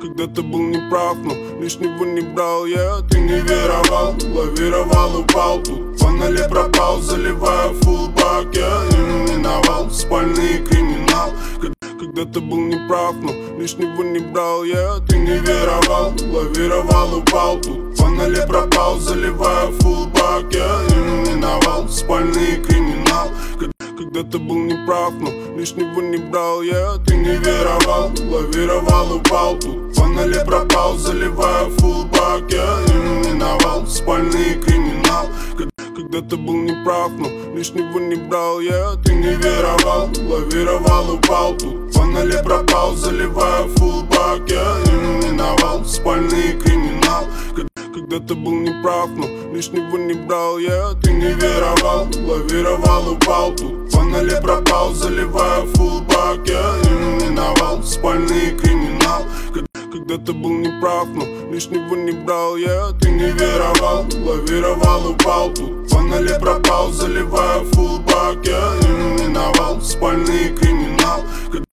Когда-то был неправ, но лишнего не брал я. Ты не веровал, лавировал, упал. Тут по нуле пропал, заливая фулбак. Я не миновал спальный криминал. Когда-то был неправ, но лишнего не брал я. Ты не веровал, лавировал, упал. Тут по нуле пропал, заливая фулбак. Я не миновал спальный криминал. Когда-то был неправ, но лишнего не брал я. Ты не веровал, лавировал, упал. Тут по нуле пропал, заливая фулбак. Я не миновал спальный криминал. Когда-то был неправ, но лишнего не брал я. Ты не веровал, лавировал, упал. Тут по нуле пропал, заливая фулбак. Я не миновал спальный криминал. Когда-то был неправ, но лишнего не брал я. Ты не веровал, лавировал, упал. Тут по нуле пропал, заливая фулбак. Я не миновал спальный криминал. Когда-то был неправ, но лишнего не брал я. Ты не веровал, лавировал, упал. Тут по нуле пропал, заливая фулбак. Я